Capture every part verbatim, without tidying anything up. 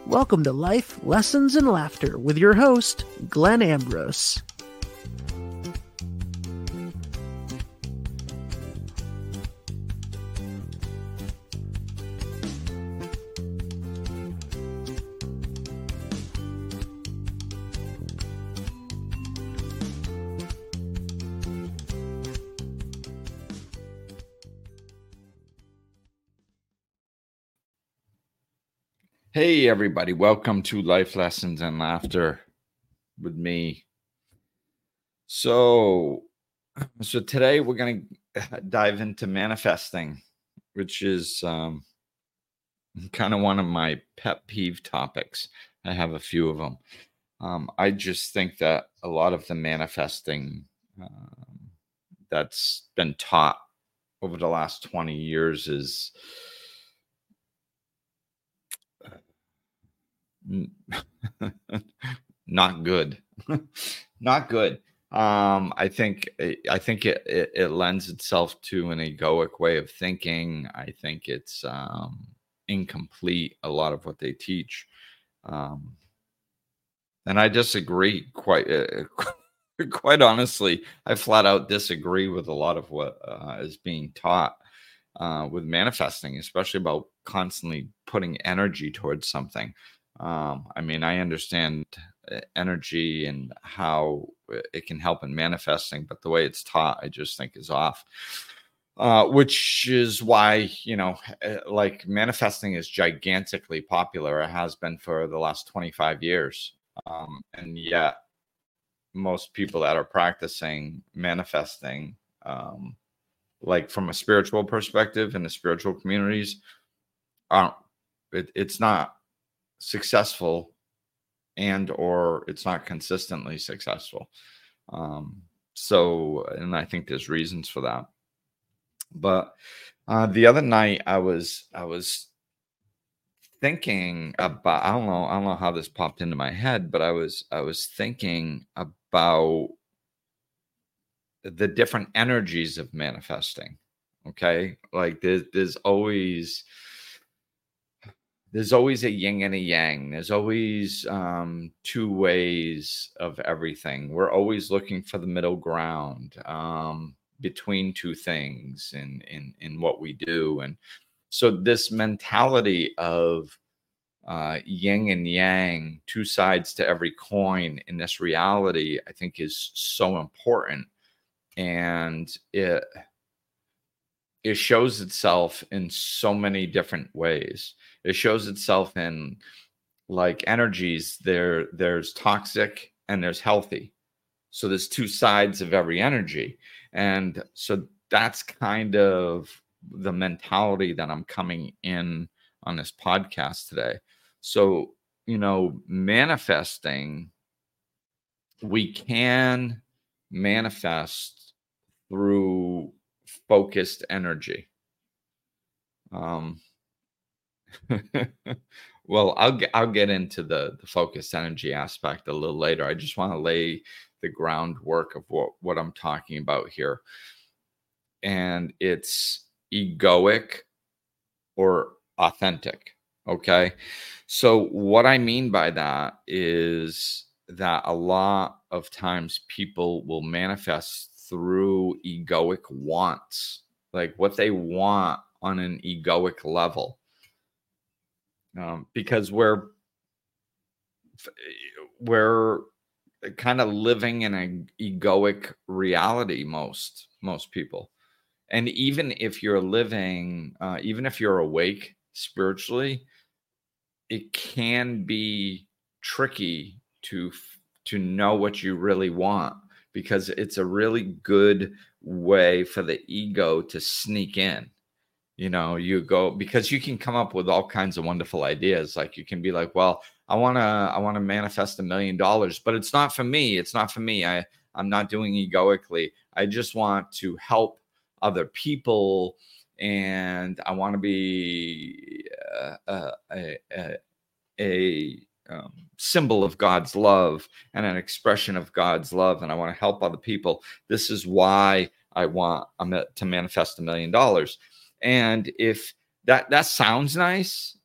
Welcome to Life, Lessons, and Laughter with your host, Glenn Ambrose. Hey, everybody. Welcome to Life Lessons and Laughter with me. So, so today we're going to dive into manifesting, which is um, kind of one of my pet peeve topics. I have a few of them. Um, I just think that a lot of the manifesting um, that's been taught over the last twenty years is not good. Not good. Um, I think I think it, it it lends itself to an egoic way of thinking. I think it's um, incomplete, a lot of what they teach, um, and I disagree. Quite uh, quite honestly, I flat out disagree with a lot of what uh, is being taught uh, with manifesting, especially about constantly putting energy towards something. Um, I mean, I understand energy and how it can help in manifesting, but the way it's taught, I just think is off. Uh, which is why, you know, like manifesting is gigantically popular. It has been for the last twenty-five years. Um, and yet most people that are practicing manifesting, um, like from a spiritual perspective in the spiritual communities, aren't, it, it's not successful and or it's not consistently successful. Um, so, and I think there's reasons for that. But uh, the other night I was I was thinking about I don't know I don't know how this popped into my head, but I was I was thinking about the different energies of manifesting. Okay, like there's there's always There's always a yin and a yang. There's always um, two ways of everything. We're always looking for the middle ground um, between two things in, in, in what we do. And so this mentality of uh, yin and yang, two sides to every coin in this reality, I think is so important. And it it shows itself in so many different ways. It shows itself in like energies. There, there's toxic and there's healthy. So there's two sides of every energy. And so that's kind of the mentality that I'm coming in on this podcast today. So, you know, manifesting, we can manifest through focused energy. Um, well, I'll get I'll get into the the focused energy aspect a little later. I just want to lay the groundwork of what what I'm talking about here, and it's egoic or authentic. Okay, so what I mean by that is that a lot of times people will manifest through egoic wants, like what they want on an egoic level, um, because we're we're kind of living in an egoic reality, most most people. And even if you're living, uh, even if you're awake spiritually, it can be tricky to to know what you really want, because it's a really good way for the ego to sneak in. You know, you go, because you can come up with all kinds of wonderful ideas. Like you can be like, well, I want to, I want to manifest a million dollars, but it's not for me. It's not for me. I, I'm not doing egoically. I just want to help other people. And I want to be uh, uh, a, a, a um, symbol of God's love and an expression of God's love. And I want to help other people. This is why I want to manifest a million dollars. And if that that sounds nice,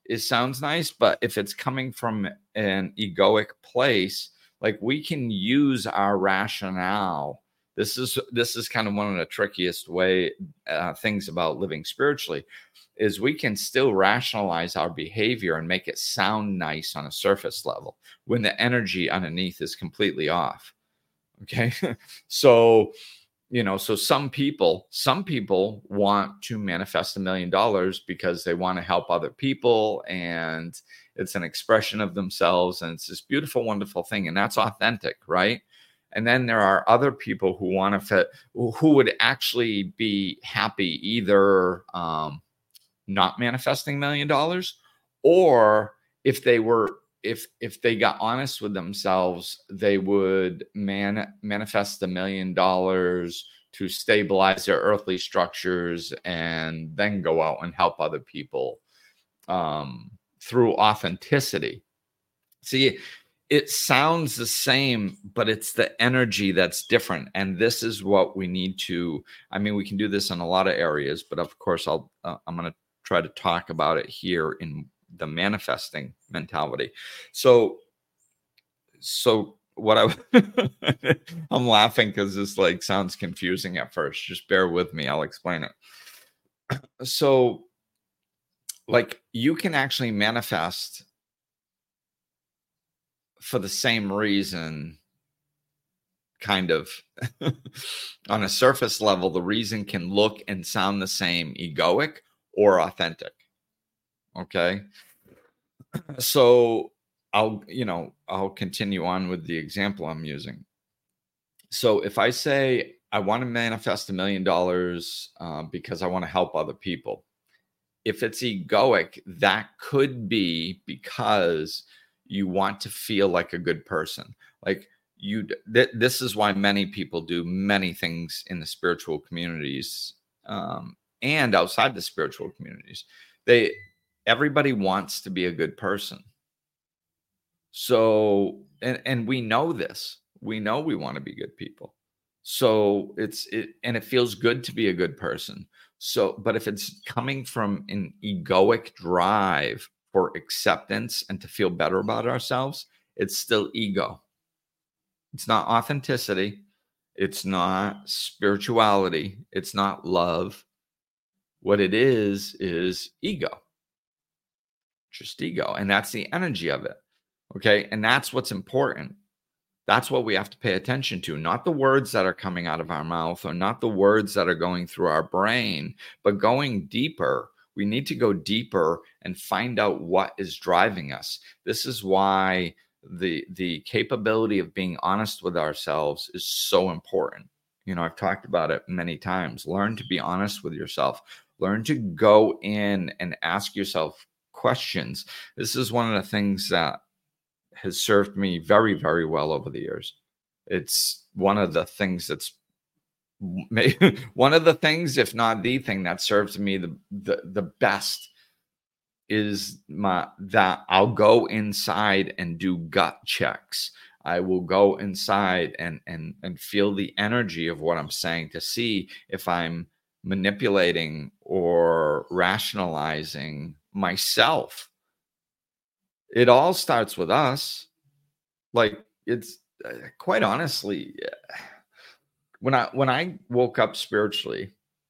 it sounds nice, but if it's coming from an egoic place, like we can use our rationale. This is this is kind of one of the trickiest way uh, things about living spiritually, is we can still rationalize our behavior and make it sound nice on a surface level when the energy underneath is completely off. Okay, so you know, so some people, some people want to manifest a million dollars because they want to help other people, and it's an expression of themselves, and it's this beautiful, wonderful thing, and that's authentic, right? And then there are other people who want to fit, who would actually be happy either um, not manifesting a million dollars, or if they were if if they got honest with themselves, they would man manifest a million dollars to stabilize their earthly structures and then go out and help other people um, through authenticity. See, it sounds the same, but it's the energy that's different. And this is what we need to, I mean, we can do this in a lot of areas, but of course, I'll, uh, I'm going to try to talk about it here in the manifesting mentality. So, so what I, I'm laughing because this like sounds confusing at first. Just bear with me. I'll explain it. So like you can actually manifest for the same reason, kind of on a surface level. The reason can look and sound the same, egoic or authentic. Okay. So I'll, you know, I'll continue on with the example I'm using. So if I say I want to manifest a million dollars uh, because I want to help other people, if it's egoic, that could be because you want to feel like a good person. Like you, th- this is why many people do many things in the spiritual communities um, and outside the spiritual communities. They, everybody wants to be a good person. So, and, and we know this, we know we want to be good people. So it's, it, and it feels good to be a good person. So, but if it's coming from an egoic drive for acceptance and to feel better about ourselves, it's still ego. It's not authenticity. It's not spirituality. It's not love. What it is, is ego. Just ego. And that's the energy of it. Okay. And that's what's important. That's what we have to pay attention to, not the words that are coming out of our mouth or not the words that are going through our brain, but going deeper. We need to go deeper and find out what is driving us. This is why the, the capability of being honest with ourselves is so important. You know, I've talked about it many times. Learn to be honest with yourself. Learn to go in and ask yourself questions. This is one of the things that has served me very, very well over the years. It's one of the things that's one of the things, if not the thing that serves me the, the, the best is my, that I'll go inside and do gut checks. I will go inside and, and, and feel the energy of what I'm saying to see if I'm manipulating or rationalizing myself. It all starts with us. Like it's uh, quite honestly, when I when I woke up spiritually,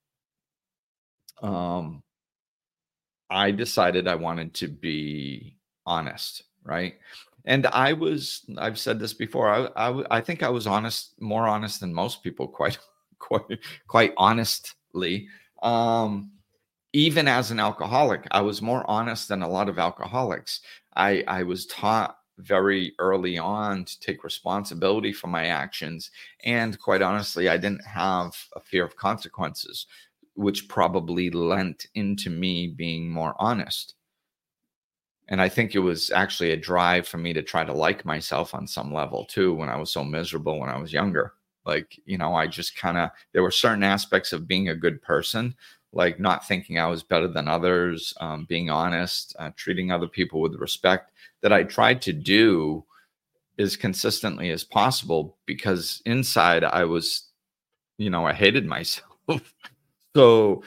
um, I decided I wanted to be honest, right? And I was, I've said this before, I, I, I think I was honest, more honest than most people, quite, quite, quite honestly. Um, even as an alcoholic, I was more honest than a lot of alcoholics. I, I was taught very early on to take responsibility for my actions. And quite honestly, I didn't have a fear of consequences, which probably lent into me being more honest. And I think it was actually a drive for me to try to like myself on some level too, when I was so miserable when I was younger. Like, you know, I just kind of, there were certain aspects of being a good person, like not thinking I was better than others, um, being honest, uh, treating other people with respect, that I tried to do as consistently as possible, because inside I was, you know, I hated myself. So,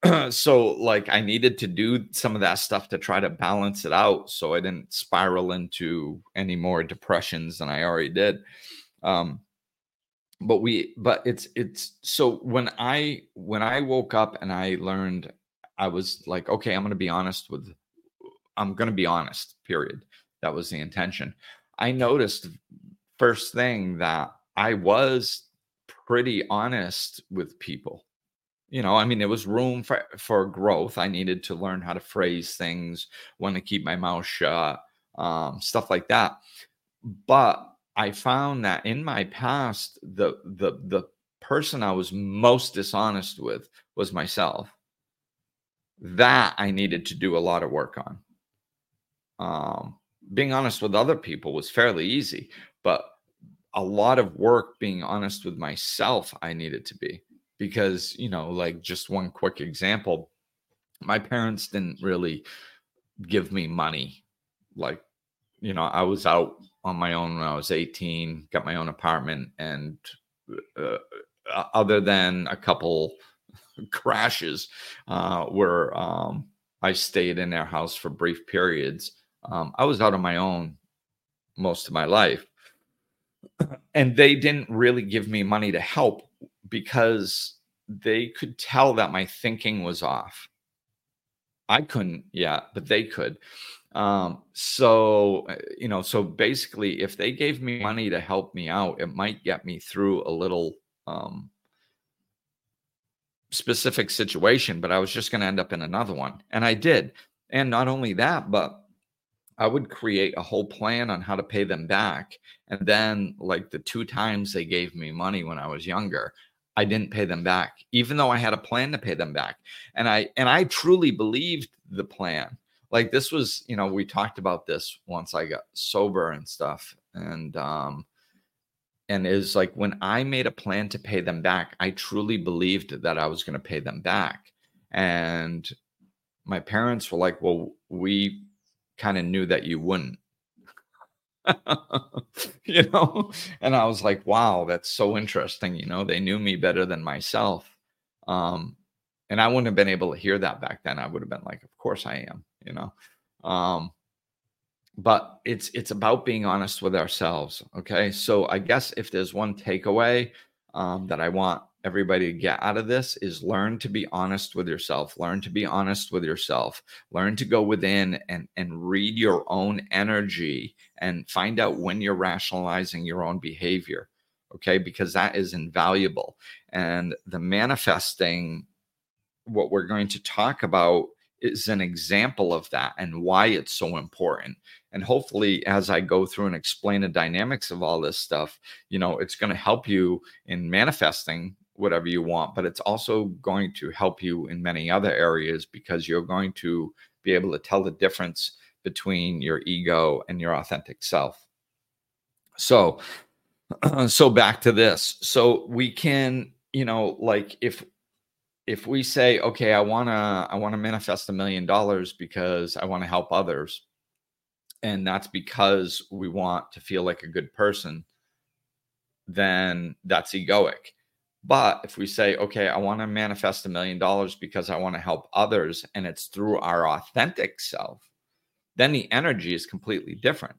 So like I needed to do some of that stuff to try to balance it out so I didn't spiral into any more depressions than I already did. Um, but we but it's it's so when I when I woke up and I learned, I was like, okay, I'm gonna be honest with I'm gonna be honest, period. That was the intention. I noticed first thing that I was pretty honest with people. You know, I mean, there was room for for growth. I needed to learn how to phrase things, when to keep my mouth shut, um, stuff like that. But I found that in my past, the the the person I was most dishonest with was myself. That I needed to do a lot of work on. Um, being honest with other people was fairly easy, but a lot of work being honest with myself, I needed to be. Because, you know, like just one quick example, my parents didn't really give me money. Like, you know, I was out on my own when I was eighteen, got my own apartment, and uh, uh, other than a couple crashes uh, where um, I stayed in their house for brief periods, um, I was out on my own most of my life. And they didn't really give me money to help because they could tell that my thinking was off. I couldn't yet, but they could. Um, so, uh, you know, so basically, if they gave me money to help me out, it might get me through a little um, specific situation, but I was just going to end up in another one. And I did. And not only that, but I would create a whole plan on how to pay them back. And then, like the two times they gave me money when I was younger, I didn't pay them back, even though I had a plan to pay them back. And I and I truly believed the plan. Like this was, you know, we talked about this once I got sober and stuff. And um, and is like when I made a plan to pay them back, I truly believed that I was going to pay them back. And my parents were like, well, we kind of knew that you wouldn't. You know, and I was like, wow, that's so interesting. You know, they knew me better than myself. Um, and I wouldn't have been able to hear that back then. I would have been like, of course I am, you know. Um, but it's it's about being honest with ourselves. Okay. So I guess if there's one takeaway um, that I want everybody to get out of this is learn to be honest with yourself. Learn to be honest with yourself. Learn to go within and and read your own energy and find out when you're rationalizing your own behavior. Okay, because that is invaluable. And the manifesting, what we're going to talk about, is an example of that and why it's so important. And hopefully, as I go through and explain the dynamics of all this stuff, you know, it's going to help you in manifesting whatever you want, but it's also going to help you in many other areas because you're going to be able to tell the difference between your ego and your authentic self. So, so back to this. So we can, you know, like if if we say, okay, I want to I want to manifest a million dollars because I want to help others, and that's because we want to feel like a good person, then that's egoic. But if we say, okay, I want to manifest a million dollars because I want to help others, and it's through our authentic self, then the energy is completely different.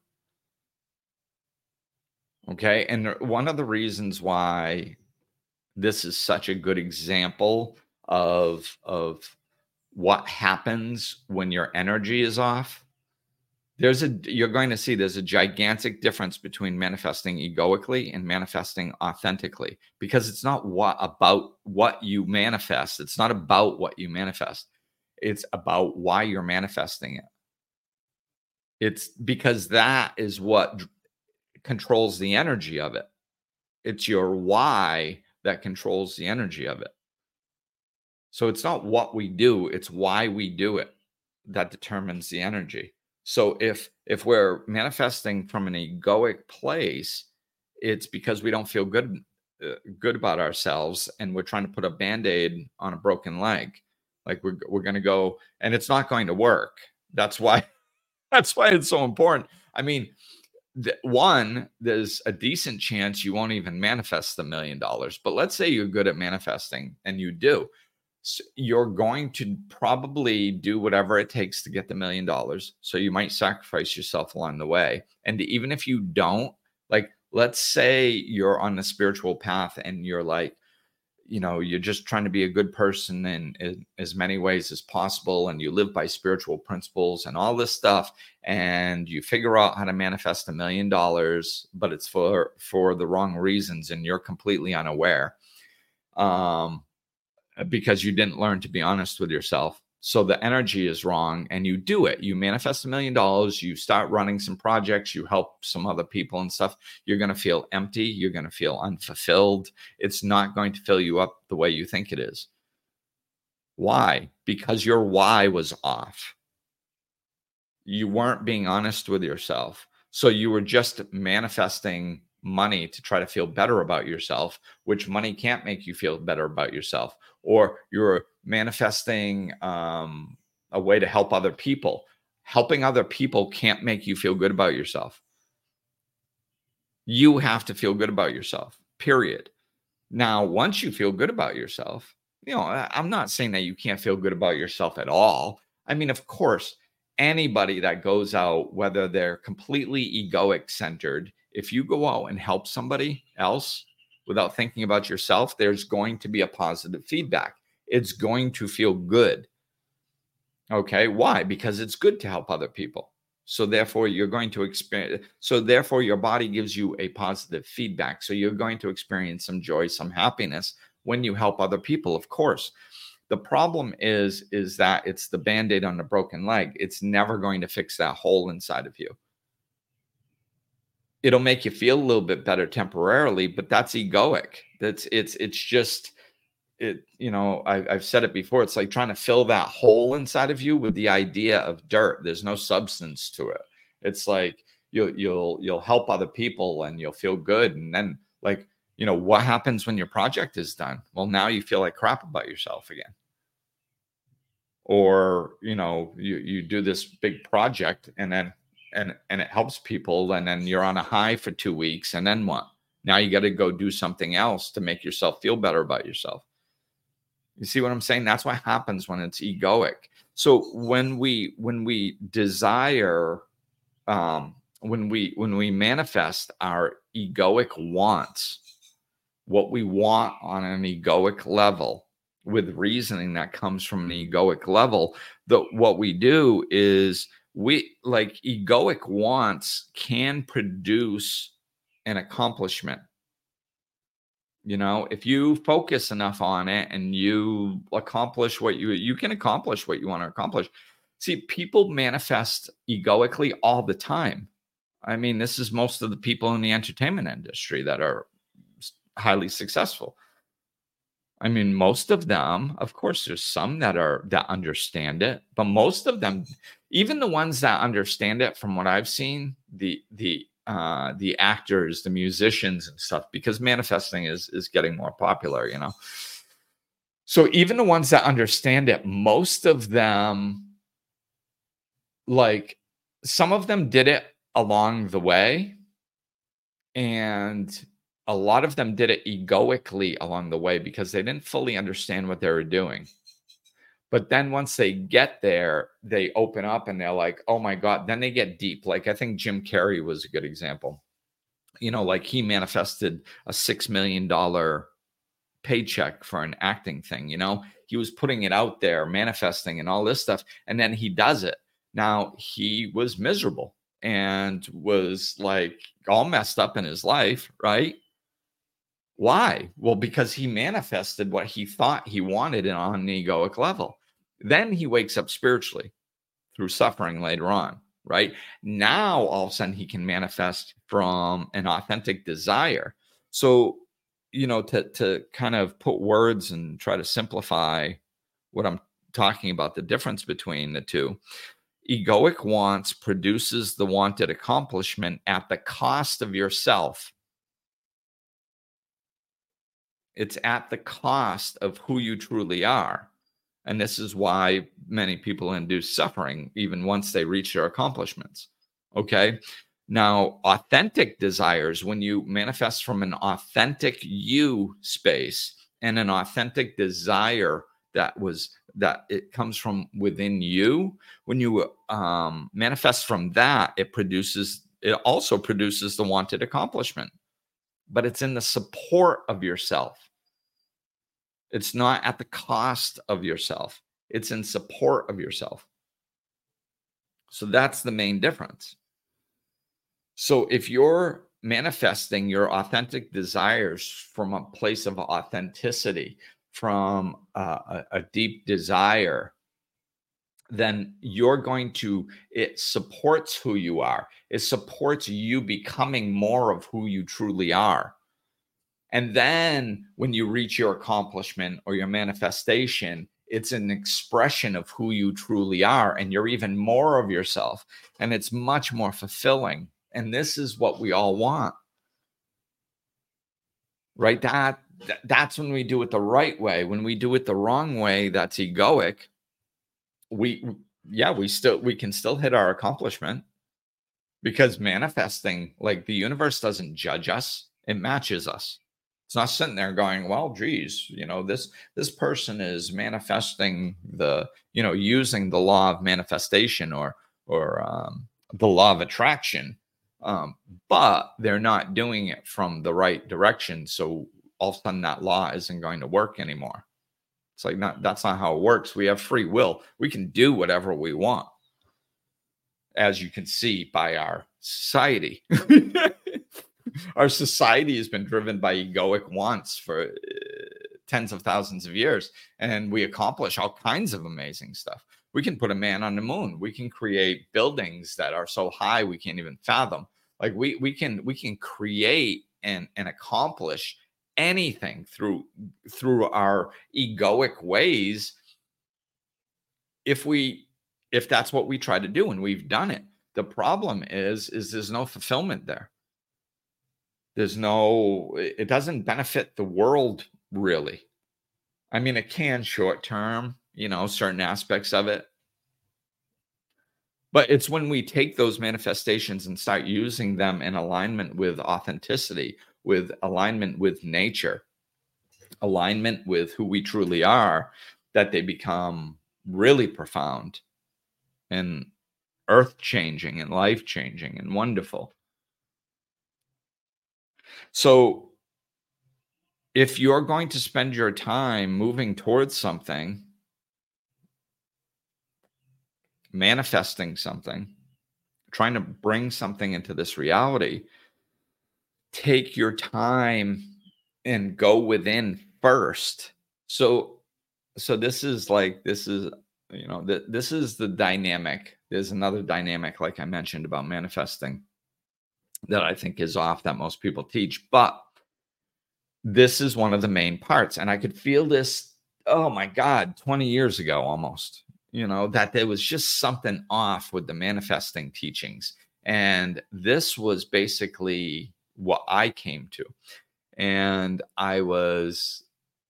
Okay. And one of the reasons why this is such a good example of, of what happens when your energy is off, there's a, you're going to see there's a gigantic difference between manifesting egoically and manifesting authentically, because it's not what about what you manifest. It's not about what you manifest. It's about why you're manifesting it. It's because that is what controls the energy of it. It's your why that controls the energy of it. So it's not what we do, it's why we do it that determines the energy. So if if we're manifesting from an egoic place, it's because we don't feel good uh, good about ourselves, and we're trying to put a band-aid on a broken leg. Like we're we're going to go, and it's not going to work. That's why that's why it's so important. I mean, the, one, there's a decent chance you won't even manifest the million dollars. But let's say you're good at manifesting and you do. So you're going to probably do whatever it takes to get the million dollars. So you might sacrifice yourself along the way. And even if you don't, like, let's say you're on the spiritual path and you're like, you know, you're just trying to be a good person in, in as many ways as possible, and you live by spiritual principles and all this stuff, and you figure out how to manifest a million dollars, but it's for for the wrong reasons, and you're completely unaware, um, because you didn't learn to be honest with yourself. So the energy is wrong, and you do it. You manifest a million dollars, you start running some projects, you help some other people and stuff. You're going to feel empty. You're going to feel unfulfilled. It's not going to fill you up the way you think it is. Why? Because your why was off. You weren't being honest with yourself. So you were just manifesting money to try to feel better about yourself, which money can't make you feel better about yourself. Or you're manifesting um, a way to help other people. Helping other people can't make you feel good about yourself. You have to feel good about yourself, period. Now, once you feel good about yourself, you know, I'm not saying that you can't feel good about yourself at all. I mean, of course, anybody that goes out, whether they're completely egoic centered, if you go out and help somebody else without thinking about yourself, there's going to be a positive feedback. It's going to feel good. Okay. Why? Because it's good to help other people. So therefore you're going to experience, so therefore your body gives you a positive feedback. So you're going to experience some joy, some happiness when you help other people, of course. The problem is, is that it's the Band-Aid on the broken leg. It's never going to fix that hole inside of you. It'll make you feel a little bit better temporarily, but that's egoic. That's it's it's just it. You know, I, I've said it before. It's like trying to fill that hole inside of you with the idea of dirt. There's no substance to it. It's like you'll you'll you'll help other people and you'll feel good, and then like you know what happens when your project is done? Well, now you feel like crap about yourself again. Or you know you you do this big project and then. And and it helps people, and then you're on a high for two weeks, and then what? Now you got to go do something else to make yourself feel better about yourself. You see what I'm saying? That's what happens when it's egoic. So when we when we desire, um, when we when we manifest our egoic wants, what we want on an egoic level, with reasoning that comes from an egoic level, that what we do is we like egoic wants can produce an accomplishment. You know, if you focus enough on it and you accomplish what you you can accomplish what you want to accomplish. See, people manifest egoically all the time. I mean, this is most of the people in the entertainment industry that are highly successful. I mean, most of them, of course, there's some that are that understand it, but most of them, even the ones that understand it, from what I've seen, the the uh, the actors, the musicians, and stuff, because manifesting is is getting more popular, you know. So even the ones that understand it, most of them, like some of them, did it along the way, and a lot of them did it egoically along the way because they didn't fully understand what they were doing. But then once they get there, they open up and they're like, oh my God, then they get deep. Like I think Jim Carrey was a good example. You know, like he manifested a six million dollars paycheck for an acting thing. You know, he was putting it out there, manifesting and all this stuff. And then he does it. Now he was miserable and was like all messed up in his life, right? Why? Well, because he manifested what he thought he wanted on an egoic level. Then he wakes up spiritually through suffering later on, right? Now, all of a sudden, he can manifest from an authentic desire. So, you know, to, to kind of put words and try to simplify what I'm talking about, the difference between the two, egoic wants produces the wanted accomplishment at the cost of yourself. It's at the cost of who you truly are. And this is why many people induce suffering even once they reach their accomplishments. Okay. Now, authentic desires, when you manifest from an authentic you space and an authentic desire that was that it comes from within you. When you um, manifest from that, it produces, it also produces the wanted accomplishment, but it's in the support of yourself. It's not at the cost of yourself. It's in support of yourself. So that's the main difference. So if you're manifesting your authentic desires from a place of authenticity, from uh, a, a deep desire, then you're going to, it supports who you are. It supports you becoming more of who you truly are. And then when you reach your accomplishment or your manifestation, it's an expression of who you truly are, and you're even more of yourself, and it's much more fulfilling. And this is what we all want, right? That, that that's when we do it the right way. When we do it the wrong way, that's egoic. We, yeah, we still, we can still hit our accomplishment, because manifesting, like, the universe doesn't judge us. It matches us. It's not sitting there going, well, geez, you know, this, this person is manifesting the, you know, using the law of manifestation or, or um, the law of attraction. Um, but they're not doing it from the right direction. So all of a sudden that law isn't going to work anymore. It's like, not, that's not how it works. We have free will. We can do whatever we want, as you can see by our society. Our society has been driven by egoic wants for uh, tens of thousands of years, and we accomplish all kinds of amazing stuff. We can put a man on the moon. We can create buildings that are so high we can't even fathom. Like we we can we can create and and accomplish anything through through our egoic ways, if we if that's what we try to do, and we've done it. The problem is is there's no fulfillment there. There's no, it doesn't benefit the world, really. I mean, it can short term, you know, certain aspects of it. But it's when we take those manifestations and start using them in alignment with authenticity, with alignment with nature, alignment with who we truly are, that they become really profound and earth-changing and life-changing and wonderful. So if you're going to spend your time moving towards something, manifesting something, trying to bring something into this reality, take your time and go within first. So, so this is like, this is, you know, th- this is the dynamic. There's another dynamic, like I mentioned, about manifesting that I think is off, that most people teach, but this is one of the main parts. And I could feel this, oh my God, twenty years ago almost, you know, that there was just something off with the manifesting teachings. And this was basically what I came to. And I was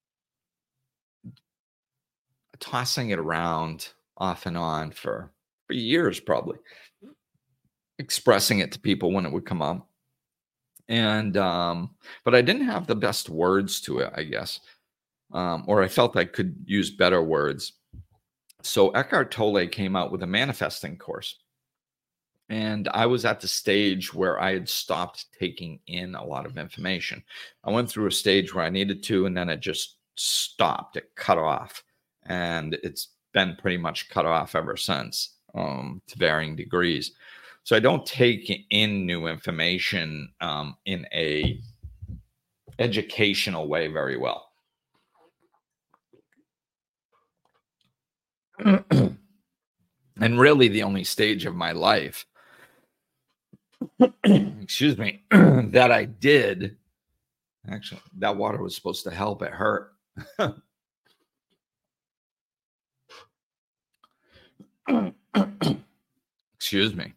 tossing it around off and on for, for years, probably, expressing it to people when it would come up. And, um, but I didn't have the best words to it, I guess. Um, or I felt I could use better words. So Eckhart Tolle came out with a manifesting course. And I was at the stage where I had stopped taking in a lot of information. I went through a stage where I needed to, and then it just stopped. It cut off. And it's been pretty much cut off ever since, um, to varying degrees. So I don't take in new information um, in a educational way very well. And really the only stage of my life, excuse me, that I did, actually, that water was supposed to help. It hurt. Excuse me.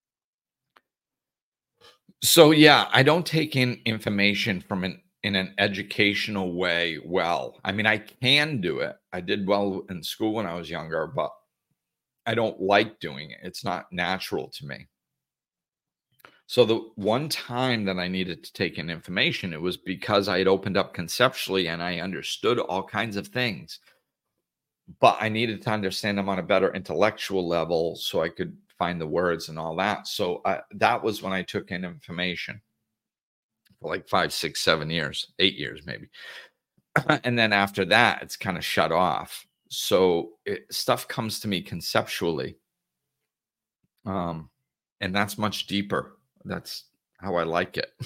So yeah, I don't take in information from an in an educational way well. I mean, I can do it. I did well in school when I was younger, but I don't like doing it. It's not natural to me. So the one time that I needed to take in information, it was because I had opened up conceptually and I understood all kinds of things. but I needed to understand them on a better intellectual level so I could find the words and all that. So I, that was when I took in information for like five, six, seven years, eight years maybe. And then after that, it's kind of shut off. So it, stuff comes to me conceptually. Um, and that's much deeper. That's how I like it.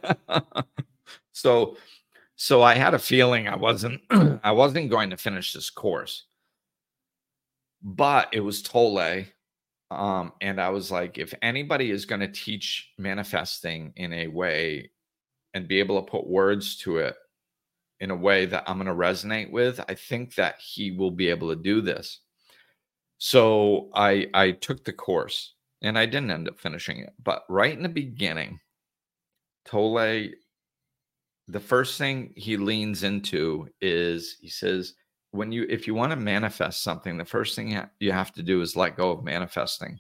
so, so I had a feeling I wasn't, I wasn't going to finish this course, but it was Tolle. Um, and I was like, if anybody is going to teach manifesting in a way and be able to put words to it in a way that I'm going to resonate with, I think that he will be able to do this. So I I took the course and I didn't end up finishing it. But right in the beginning, Tolle, the first thing he leans into is he says, when you if you want to manifest something, the first thing you have to do is let go of manifesting.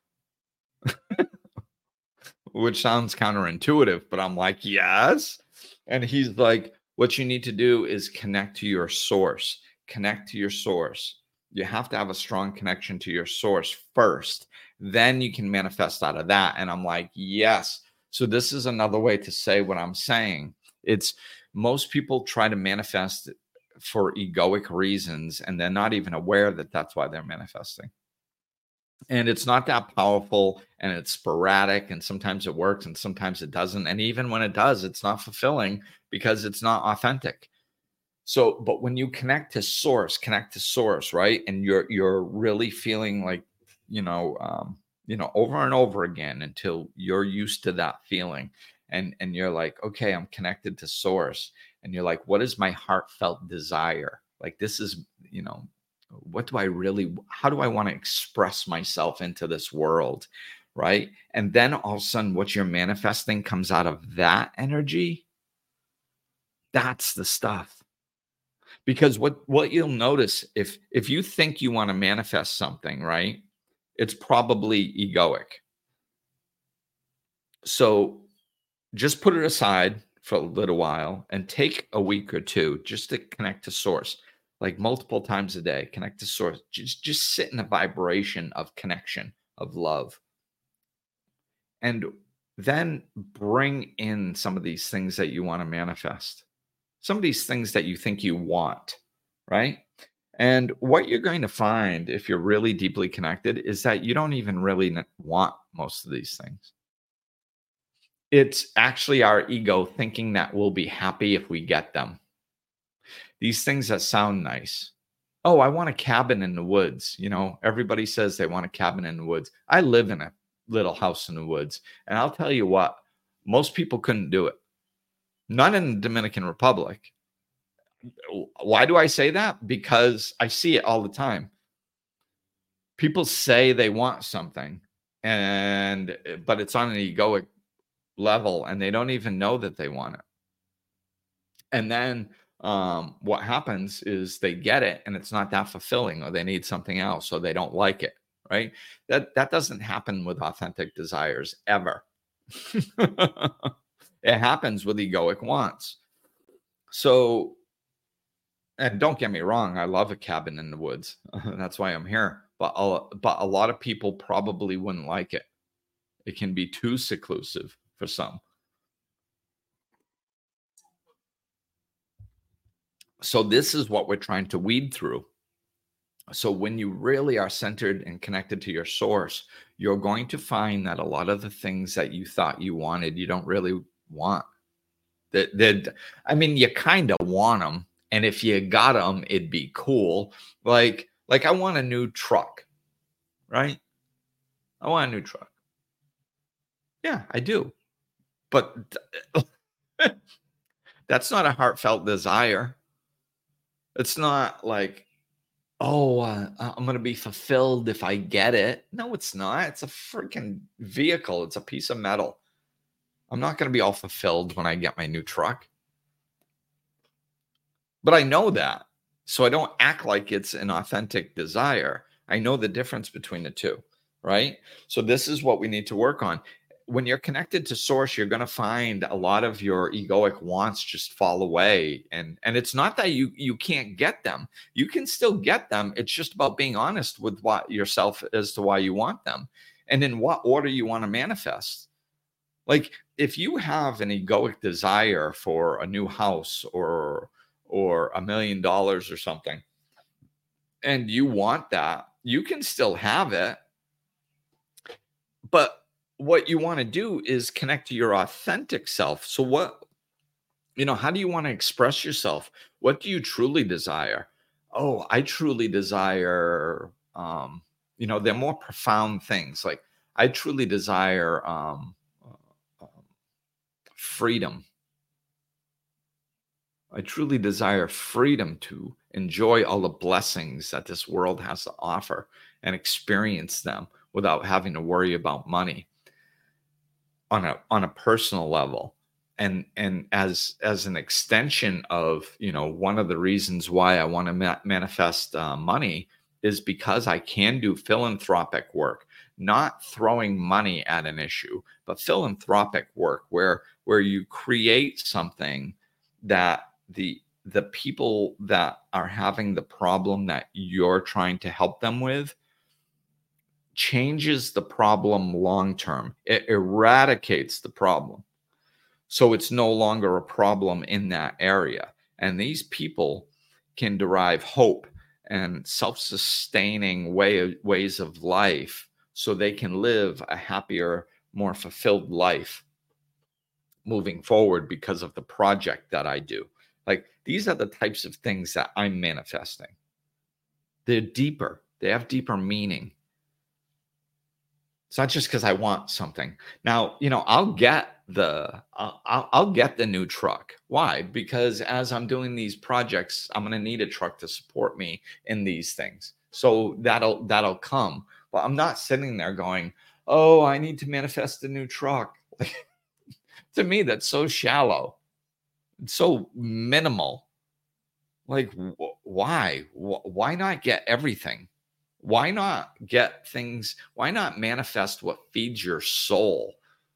Which sounds counterintuitive, but I'm like, yes. And he's like, what you need to do is connect to your source. Connect to your source. You have to have a strong connection to your source first. Then you can manifest out of that. And I'm like, yes. So this is another way to say what I'm saying. It's most people try to manifest for egoic reasons, and they're not even aware that that's why they're manifesting. And it's not that powerful, and it's sporadic, and sometimes it works and sometimes it doesn't. And even when it does, it's not fulfilling because it's not authentic. So, but when you connect to source, connect to source, right? And you're you're really feeling like, you know, um, you know, over and over again until you're used to that feeling. And and you're like, okay, I'm connected to source. And you're like, what is my heartfelt desire? Like, this is, you know, what do I really, how do I want to express myself into this world, right? And then all of a sudden what you're manifesting comes out of that energy. That's the stuff. Because what, what you'll notice, if, if you think you want to manifest something, right, it's probably egoic. So just put it aside for a little while and take a week or two just to connect to source. Like multiple times a day, connect to source. Just, just sit in a vibration of connection, of love. And then bring in some of these things that you want to manifest. Some of these things that you think you want, right? And what you're going to find if you're really deeply connected is that you don't even really want most of these things. It's actually our ego thinking that we'll be happy if we get them. These things that sound nice. Oh, I want a cabin in the woods. You know, everybody says they want a cabin in the woods. I live in a little house in the woods. And I'll tell you what, most people couldn't do it. Not in the Dominican Republic. Why do I say that? Because I see it all the time. People say they want something, and but it's on an egoic level, and they don't even know that they want it. And then um, what happens is they get it and it's not that fulfilling, or they need something else, or they don't like it, right? That, that doesn't happen with authentic desires ever. It happens with egoic wants. So, and don't get me wrong, I love a cabin in the woods. That's why I'm here. But a, but a lot of people probably wouldn't like it. It can be too seclusive for some. So this is what we're trying to weed through. So when you really are centered and connected to your source, you're going to find that a lot of the things that you thought you wanted, you don't really want. That, that I mean, you kind of want them. And if you got them, it'd be cool. Like, like I want a new truck, right? I want a new truck. Yeah, I do. But that's not a heartfelt desire. It's not like, oh, uh, I'm going to be fulfilled if I get it. No, it's not. It's a freaking vehicle. It's a piece of metal. I'm not going to be all fulfilled when I get my new truck. But I know that. So I don't act like it's an authentic desire. I know the difference between the two, right? So this is what we need to work on. when you're connected to source, you're going to find a lot of your egoic wants just fall away. And, and it's not that you, you can't get them. You can still get them. It's just about being honest with what yourself as to why you want them and in what order you want to manifest. Like if you have an egoic desire for a new house or, or a million dollars or something, and you want that, you can still have it. But what you want to do is connect to your authentic self. So what, you know, how do you want to express yourself? What do you truly desire? Oh, I truly desire, um, you know, they're more profound things. Like I truly desire um, uh, freedom. I truly desire freedom to enjoy all the blessings that this world has to offer and experience them without having to worry about money on a on a personal level. And and as as an extension of, you know, one of the reasons why I want to ma- manifest uh, money is because I can do philanthropic work, not throwing money at an issue, but philanthropic work where where you create something that the the people that are having the problem that you're trying to help them with changes the problem long term. It eradicates the problem. So it's no longer a problem in that area. And these people can derive hope and self-sustaining way of, ways of life so they can live a happier, more fulfilled life moving forward because of the project that I do. Like these are the types of things that I'm manifesting. They're deeper. They have deeper meaning. It's not just because I want something. Now, you know, I'll get the I'll, I'll I'll get the new truck. Why? Because as I'm doing these projects, I'm going to need a truck to support me in these things. So that'll that'll come. But I'm not sitting there going, "Oh, I need to manifest a new truck." Like, to me, that's so shallow. It's so minimal. Like, wh- why? Wh- why not get everything? Why not get things? Why not manifest what feeds your soul?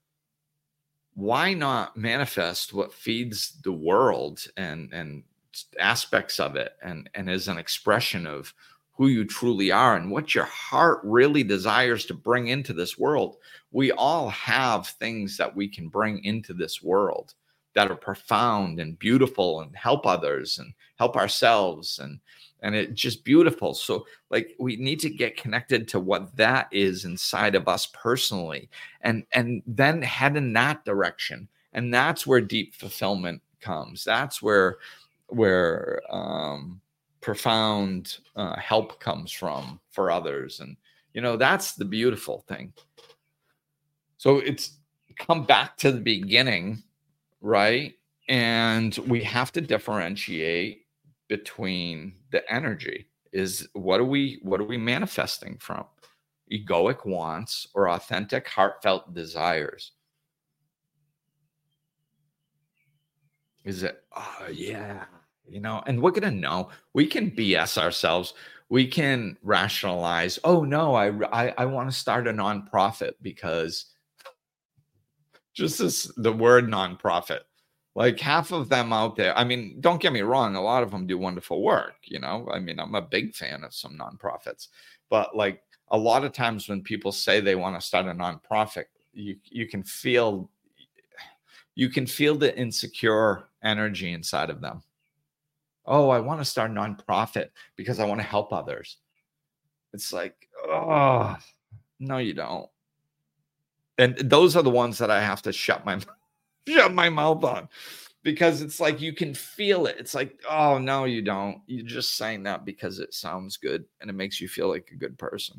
Why not manifest what feeds the world and, and aspects of it and, and is an expression of who you truly are and what your heart really desires to bring into this world? We all have things that we can bring into this world that are profound and beautiful and help others and help ourselves and and it's just beautiful. So like we need to get connected to what that is inside of us personally and and then head in that direction. And that's where deep fulfillment comes. That's where where um profound uh, help comes from for others. And you know, that's the beautiful thing. So it's come back to the beginning, right? And we have to differentiate between the energy. Is what are we what are we manifesting from? Egoic wants or authentic heartfelt desires? Is it, oh yeah, you know, and we're gonna know. We can B S ourselves. We can rationalize, oh no, I I, I want to start a nonprofit because just this the word nonprofit. Like half of them out there, I mean, don't get me wrong, a lot of them do wonderful work, you know? I mean, I'm a big fan of some nonprofits, but like a lot of times when people say they want to start a nonprofit, you you can feel you can feel the insecure energy inside of them. Oh, I want to start a nonprofit because I want to help others. It's like, oh, no, you don't. And those are the ones that I have to shut my shut my mouth on because it's like you can feel it. It's like, oh no, you don't. You're just saying that because it sounds good and it makes you feel like a good person.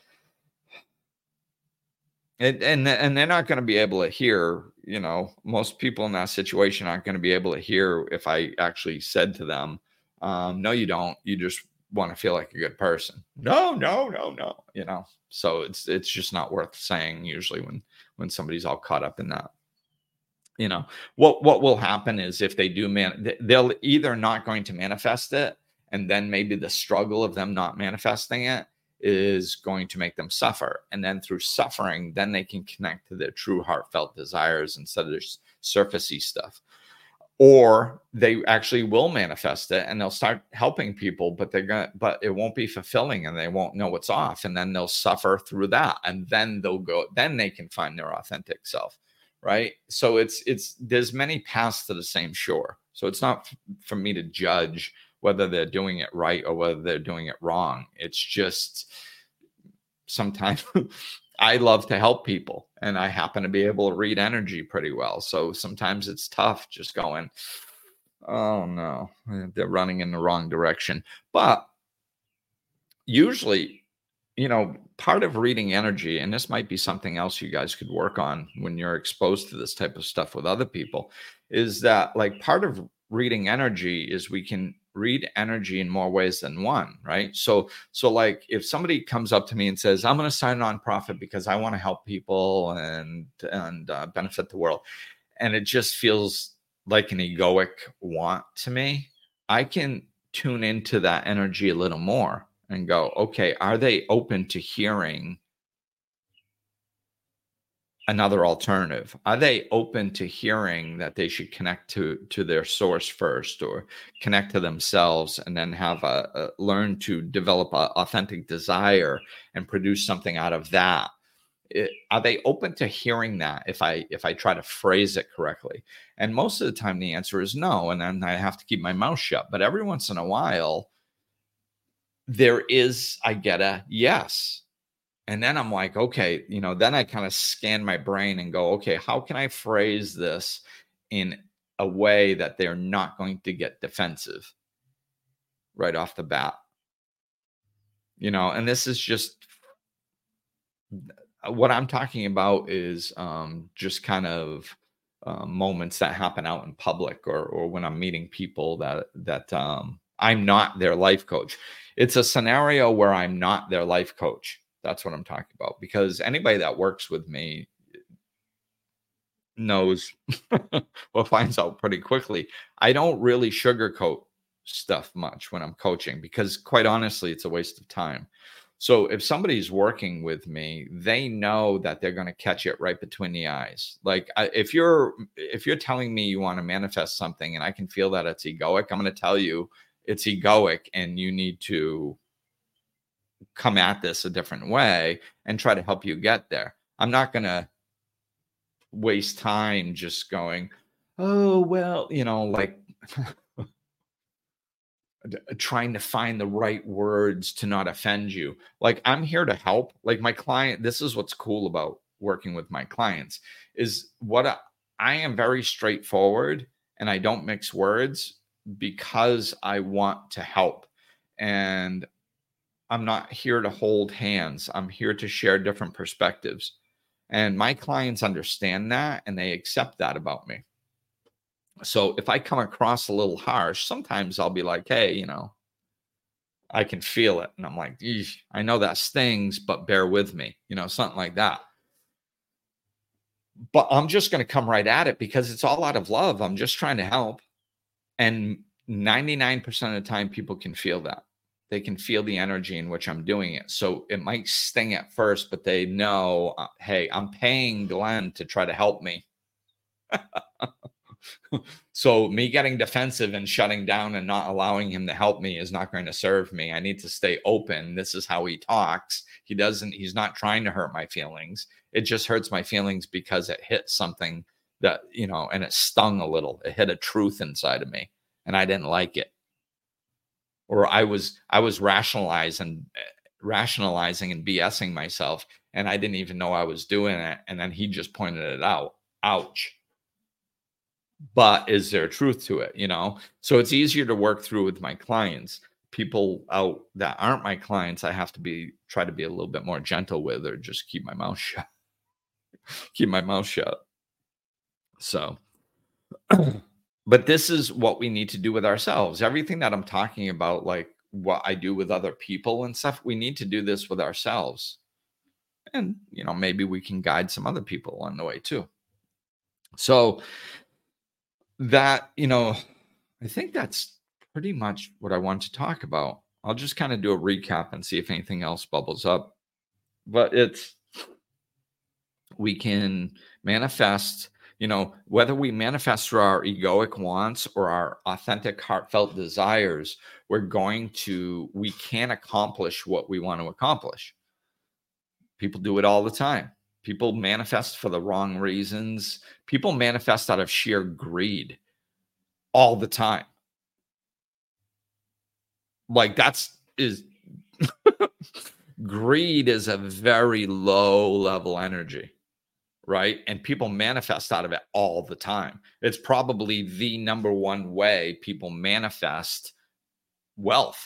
And and, and they're not going to be able to hear, you know, most people in that situation aren't going to be able to hear if I actually said to them, um, no, you don't. You just want to feel like a good person. No, no, no, no. You know, so it's it's just not worth saying usually when when somebody's all caught up in that. You know, what what will happen is if they do man, they'll either not going to manifest it, and then maybe the struggle of them not manifesting it is going to make them suffer. And then through suffering, then they can connect to their true heartfelt desires instead of this surfacey stuff. Or they actually will manifest it and they'll start helping people, but they're gonna, but it won't be fulfilling and they won't know what's off. And then they'll suffer through that. And then they'll go, then they can find their authentic self. Right. So it's, it's, there's many paths to the same shore. So it's not f- for me to judge whether they're doing it right or whether they're doing it wrong. It's just sometimes I love to help people and I happen to be able to read energy pretty well. So sometimes it's tough just going, oh no, they're running in the wrong direction. But usually, you know, part of reading energy, and this might be something else you guys could work on when you're exposed to this type of stuff with other people, is that like part of reading energy is we can read energy in more ways than one, right? So, so like if somebody comes up to me and says, I'm going to start a nonprofit because I want to help people and, and uh, benefit the world. And it just feels like an egoic want to me. I can tune into that energy a little more and go, okay, are they open to hearing another alternative? Are they open to hearing that they should connect to to their source first, or connect to themselves and then have a, a learn to develop an authentic desire and produce something out of that? It, are they open to hearing that if I if I try to phrase it correctly? And most of the time the answer is no, and then I have to keep my mouth shut. But every once in a while there is, I get a yes. And then I'm like, okay, you know, then I kind of scan my brain and go, okay, how can I phrase this in a way that they're not going to get defensive right off the bat? You know, and this is just what I'm talking about is um, just kind of uh, moments that happen out in public, or or when I'm meeting people that that um, I'm not their life coach. It's a scenario where I'm not their life coach. That's what I'm talking about, because anybody that works with me knows or finds out pretty quickly. I don't really sugarcoat stuff much when I'm coaching, because quite honestly, it's a waste of time. So if somebody's working with me, they know that they're going to catch it right between the eyes. Like I, if you're if you're telling me you want to manifest something and I can feel that it's egoic, I'm going to tell you it's egoic and you need to come at this a different way and try to help you get there. I'm not going to waste time just going, oh, well, you know, like trying to find the right words to not offend you. Like I'm here to help. Like my client, this is what's cool about working with my clients is what I, I am very straightforward and I don't mix words because I want to help. And I'm not here to hold hands. I'm here to share different perspectives. And my clients understand that and they accept that about me. So if I come across a little harsh, sometimes I'll be like, hey, you know, I can feel it. And I'm like, I know that stings, but bear with me, you know, something like that. But I'm just going to come right at it because it's all out of love. I'm just trying to help. And ninety-nine percent of the time, people can feel that. They can feel the energy in which I'm doing it. So it might sting at first, but they know, uh, hey, I'm paying Glenn to try to help me. So me getting defensive and shutting down and not allowing him to help me is not going to serve me. I need to stay open. This is how he talks. He doesn't, he's not trying to hurt my feelings. It just hurts my feelings because it hit something that, you know, and it stung a little. It hit a truth inside of me and I didn't like it. Or I was, I was rationalizing, rationalizing and BSing myself and I didn't even know I was doing it. And then he just pointed it out. Ouch. But is there truth to it? You know, so it's easier to work through with my clients. People out that aren't my clients, I have to be try to be a little bit more gentle with, or just keep my mouth shut. Keep my mouth shut. So, but this is what we need to do with ourselves. Everything that I'm talking about, like what I do with other people and stuff, we need to do this with ourselves. And, you know, maybe we can guide some other people along the way too. So that, you know, I think that's pretty much what I want to talk about. I'll just kind of do a recap and see if anything else bubbles up. But it's, we can manifest, you know, whether we manifest through our egoic wants or our authentic, heartfelt desires, we're going to, we can accomplish what we want to accomplish. People do it all the time. People manifest for the wrong reasons. People manifest out of sheer greed all the time. Like that's is greed is a very low level energy, right? And people manifest out of it all the time. It's probably the number one way people manifest wealth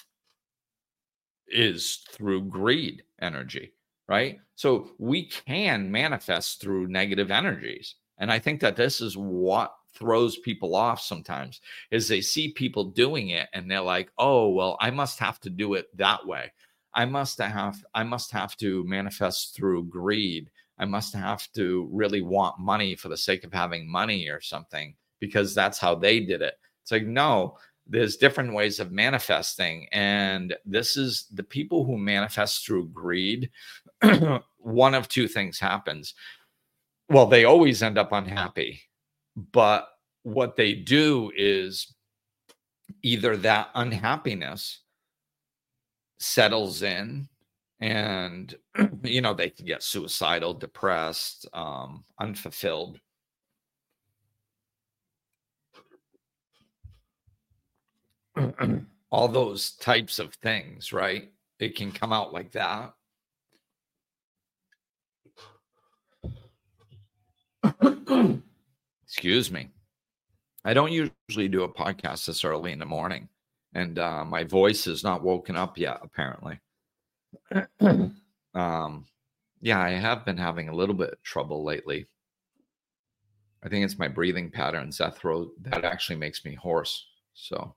is through greed energy, right? So we can manifest through negative energies. And I think that this is what throws people off sometimes, is they see people doing it and they're like, oh, well, I must have to do it that way. I must have, I must have to manifest through greed. I must have to really want money for the sake of having money or something, because that's how they did it. It's like, no, there's different ways of manifesting. And this is the people who manifest through greed. One of two things happens. Well, they always end up unhappy. But what they do is either that unhappiness settles in and, you know, they can get suicidal, depressed, um, unfulfilled. All those types of things, right? It can come out like that. Excuse me. I don't usually do a podcast this early in the morning, and uh, my voice is not woken up yet, apparently. um, yeah, I have been having a little bit of trouble lately. I think it's my breathing patterns that throw that actually makes me hoarse. So,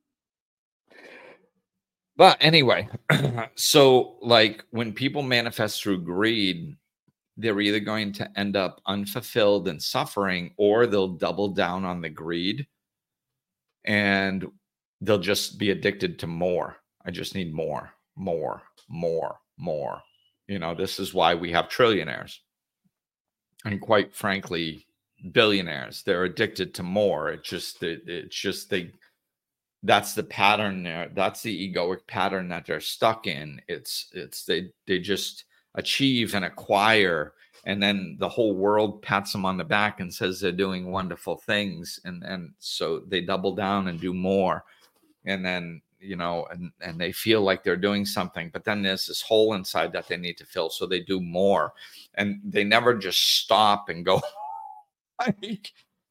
but anyway, so like when people manifest through greed, they're either going to end up unfulfilled and suffering, or they'll double down on the greed and they'll just be addicted to more. I just need more, more, more, more. You know, this is why we have trillionaires and, quite frankly, billionaires. They're addicted to more. It just, it, it's just they. That's the pattern there. That's the egoic pattern that they're stuck in. It's, it's they, they just achieve and acquire, and then the whole world pats them on the back and says they're doing wonderful things, and and so they double down and do more, and then, you know, and and they feel like they're doing something, but then there's this hole inside that they need to fill, so they do more, and they never just stop and go like,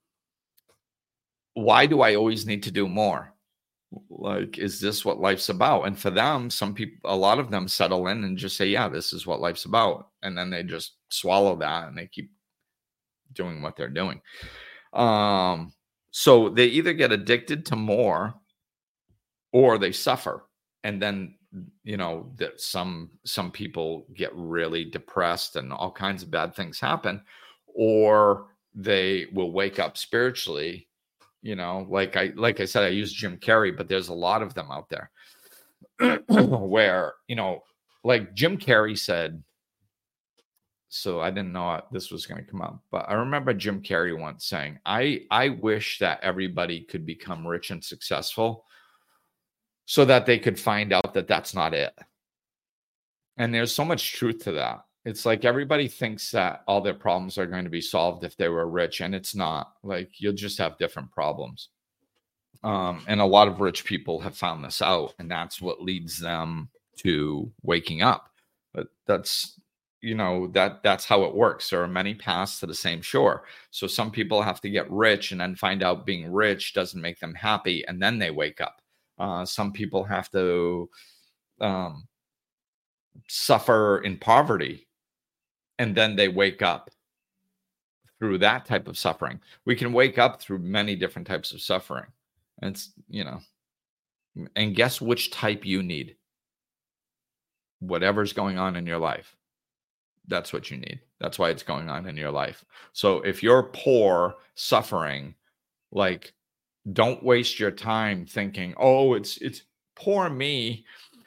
why do I always need to do more? Like, is this what life's about? And for them, some people, a lot of them settle in and just say, yeah, this is what life's about. And then they just swallow that and they keep doing what they're doing. Um, so they either get addicted to more or they suffer. And then, you know, that some, some people get really depressed and all kinds of bad things happen, or they will wake up spiritually. You know, like I like I said, I use Jim Carrey, but there's a lot of them out there where, you know, like Jim Carrey said, so I didn't know this was going to come up, but I remember Jim Carrey once saying, I, I wish that everybody could become rich and successful so that they could find out that that's not it. And there's so much truth to that. It's like everybody thinks that all their problems are going to be solved if they were rich, and it's not. Like, you'll just have different problems. Um, and a lot of rich people have found this out, and that's what leads them to waking up. But that's, you know, that that's how it works. There are many paths to the same shore. So some people have to get rich and then find out being rich doesn't make them happy, and then they wake up. Uh, some people have to um, suffer in poverty, and then they wake up through that type of suffering. We can wake up through many different types of suffering. And it's, you know, and guess which type you need? Whatever's going on in your life. That's what you need. That's why it's going on in your life. So if you're poor, suffering, like, don't waste your time thinking, oh, it's, it's poor me.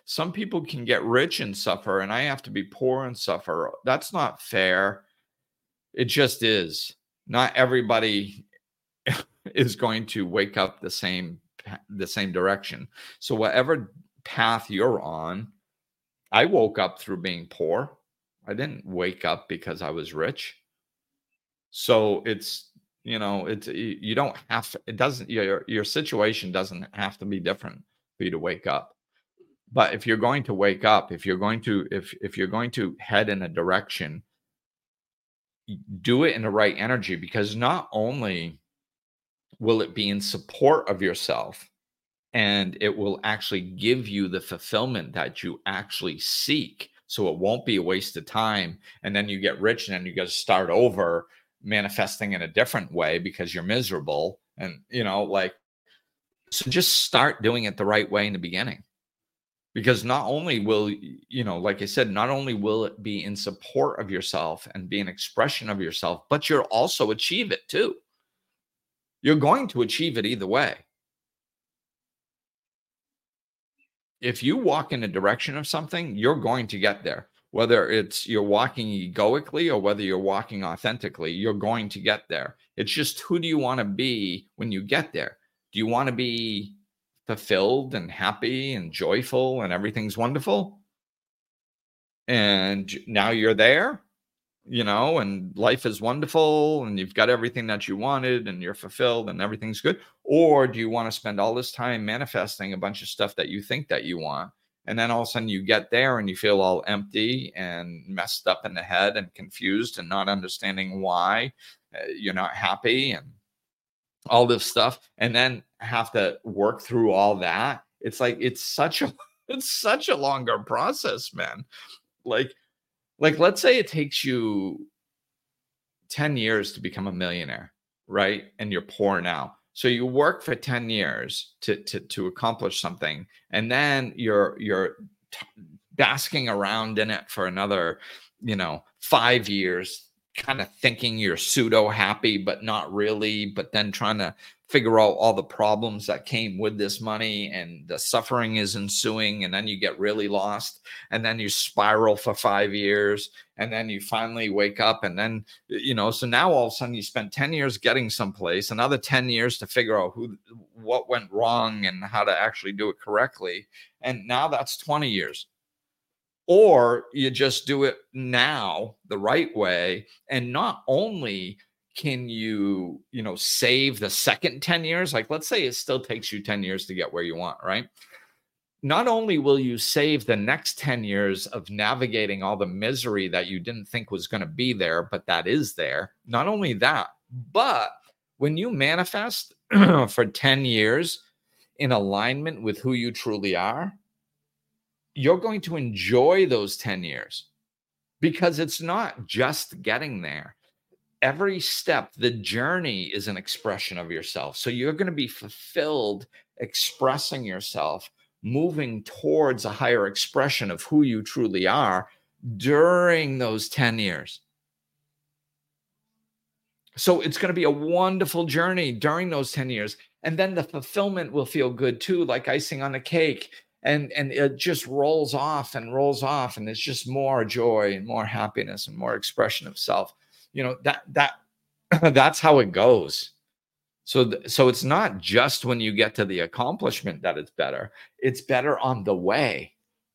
Some people can get rich and suffer, and I have to be poor and suffer. That's not fair. It just is. Not everybody is going to wake up the same the same direction. So whatever path you're on, I woke up through being poor. I didn't wake up because I was rich. So it's, you know, it's, you don't have to, it doesn't, your your situation doesn't have to be different for you to wake up. But if you're going to wake up, if you're going to if if you're going to head in a direction, do it in the right energy, because not only will it be in support of yourself, and it will actually give you the fulfillment that you actually seek. So it won't be a waste of time. And then you get rich and then you got to start over manifesting in a different way because you're miserable. And, you know, like, so just start doing it the right way in the beginning. Because not only will, you know, like I said, not only will it be in support of yourself and be an expression of yourself, but you'll also achieve it too. You're going to achieve it either way. If you walk in the direction of something, you're going to get there. Whether it's you're walking egoically or whether you're walking authentically, you're going to get there. It's just, who do you want to be when you get there? Do you want to be fulfilled and happy and joyful and everything's wonderful? And now you're there, you know, and life is wonderful and you've got everything that you wanted and you're fulfilled and everything's good? Or do you want to spend all this time manifesting a bunch of stuff that you think that you want, and then all of a sudden you get there and you feel all empty and messed up in the head and confused and not understanding why you're not happy and all this stuff, and then have to work through all that? It's like, it's such a it's such a longer process, man. Like, Like, let's say it takes you ten years to become a millionaire, right? And you're poor now. So you work for ten years to, to, to accomplish something. And then you're, you're t- basking around in it for another, you know, five years, kind of thinking you're pseudo happy, but not really, but then trying to figure out all the problems that came with this money, and the suffering is ensuing, and then you get really lost, and then you spiral for five years, and then you finally wake up, and then, you know, so now all of a sudden you spend ten years getting someplace, another ten years to figure out who, what went wrong and how to actually do it correctly. And now that's twenty years. Or you just do it now the right way, and not only can you, you know, save the second ten years, like let's say it still takes you ten years to get where you want, right? Not only will you save the next ten years of navigating all the misery that you didn't think was going to be there, but that is there. Not only that, but when you manifest for ten years in alignment with who you truly are, you're going to enjoy those ten years, because it's not just getting there. Every step, the journey is an expression of yourself. So you're going to be fulfilled expressing yourself, moving towards a higher expression of who you truly are during those ten years. So it's going to be a wonderful journey during those ten years. And then the fulfillment will feel good too, like icing on a cake. And, and it just rolls off and rolls off. And it's just more joy and more happiness and more expression of self. You know, that, that, that's how it goes. So, th- so it's not just when you get to the accomplishment that it's better. It's better on the way.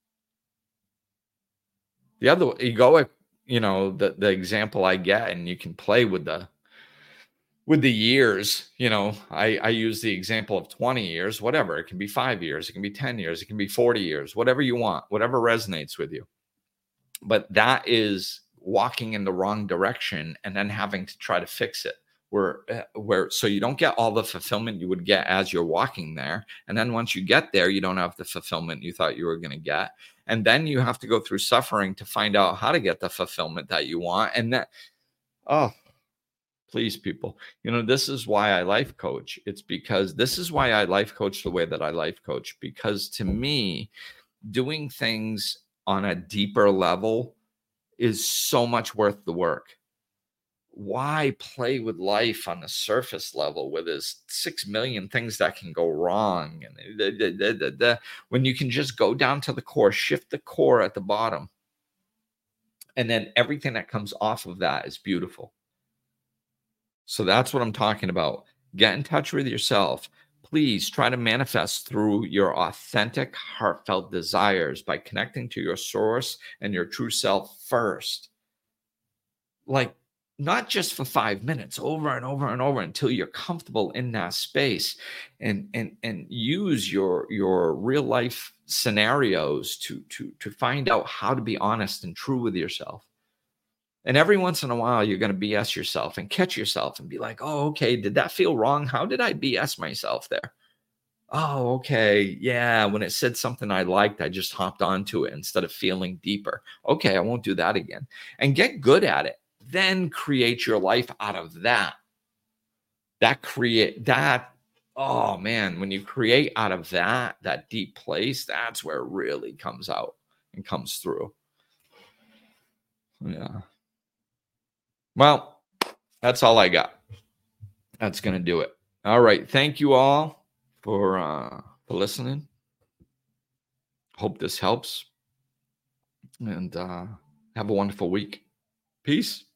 The other egoic, you know, the, the example I get, and you can play with the, with the years, you know, I, I use the example of twenty years, whatever. It can be five years. It can be ten years. It can be forty years, whatever you want, whatever resonates with you. But that is walking in the wrong direction and then having to try to fix it, where, where, so you don't get all the fulfillment you would get as you're walking there. And then once you get there, you don't have the fulfillment you thought you were going to get. And then you have to go through suffering to find out how to get the fulfillment that you want. And that, oh, please, people, you know, this is why I life coach. It's because this is why I life coach the way that I life coach, because to me, doing things on a deeper level is so much worth the work. why play with life on the surface level where there's six million things that can go wrong? And the, the, the, the, the, when you can just go down to the core, shift the core at the bottom, and then everything that comes off of that is beautiful. So that's what I'm talking about. Get in touch with yourself. Please try to manifest through your authentic, heartfelt desires by connecting to your source and your true self first. Like, not just for five minutes, over and over and over until you're comfortable in that space, and and and use your your real life scenarios to to to find out how to be honest and true with yourself. And every once in a while, you're going to B S yourself and catch yourself and be like, oh, okay, did that feel wrong? How did I B S myself there? Oh, okay. Yeah. When it said something I liked, I just hopped onto it instead of feeling deeper. Okay. I won't do that again. And get good at it. Then create your life out of that. That create that. Oh man, when you create out of that, that deep place, that's where it really comes out and comes through. Yeah. Well, that's all I got. That's going to do it. All right. Thank you all for uh, for listening. Hope this helps. And uh, have a wonderful week. Peace.